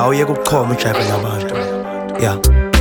awuyeke ukuqhoma ujayive nabantu. Yeah.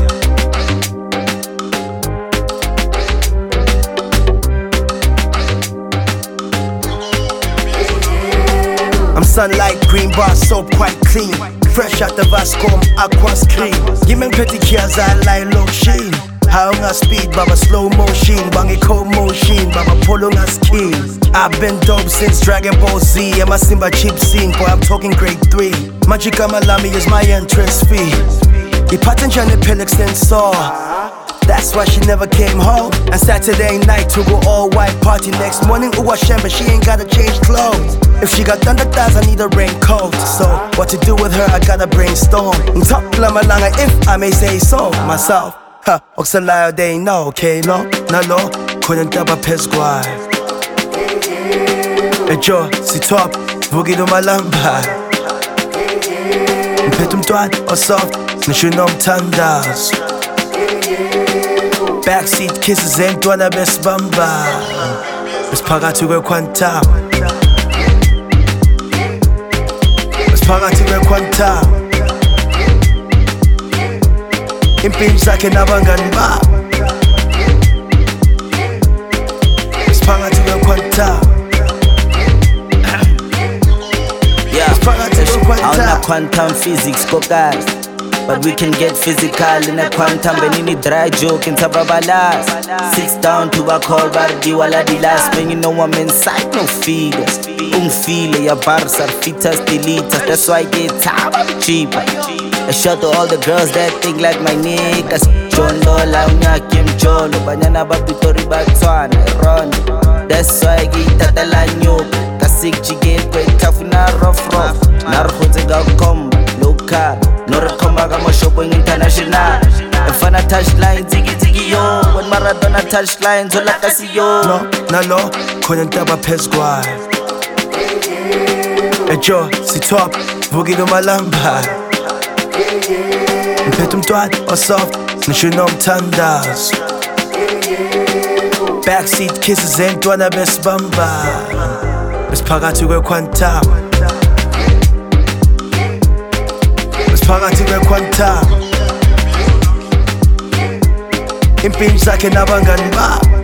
I'm sunlight, green bar soap, quite clean. Fresh out the Vasco, aqua's clean. Give me pretty kids, I like low sheen. How on speed, baba slow motion, bangy cold motion, baba polo on skin. I've been dope since Dragon Ball Z. I'm a Simba cheap scene, boy I'm talking grade 3. Magica Malami is my entrance fee. The pattern Janet Pillix then saw. That's why she never came home. And Saturday night to go all white party. Next morning Uwashem, but she ain't gotta change clothes. If she got thunder thighs, I need a raincoat. So what to do with her, I gotta brainstorm. Top Lamalanga, if I may say so myself. Ha, Oxalayo, they ain't no, okay, no, no, couldn't taba pesquai. Ejo, si top, boogie do malamba. Petum twat, or soft, nishunom tandas. Backseat kisses ain't dwana best bamba. Let's paga to go quantum. Let's paga to go quantum. Impin zake nabangani ba. Let's paga to go quantum. Yeah, I don't quantum physics, go guys. But we can get physical in a quantum. Benini dry joke in Tababalas. 6 down to a call bar, diwala di last. When you know I'm inside, no feelers. Feel ya bars are fitters, deleters. That's why I get time cheaper. A shout to all the girls that think like my niggas. John Lola, Unyakim Jolo, Banana Babitori Batswana, Ron. That's why I get that the line yoke. Kasik Chigate, break tough, na rough. Narhotiga combo, local. Nora Kombaga mo shopping international. If I touch lines, ziggy yo. When Maradona touch lines, all like I see yo. No, couldn't taba pesquai. Ejo, si top, boogie do malamba. Petum twat, or soft, nishunom tandas. Backseat kisses ain't dwana best bamba. Let's paga to go quantum. Phakathi kwequantum. Impilo zakhe nabangani ba.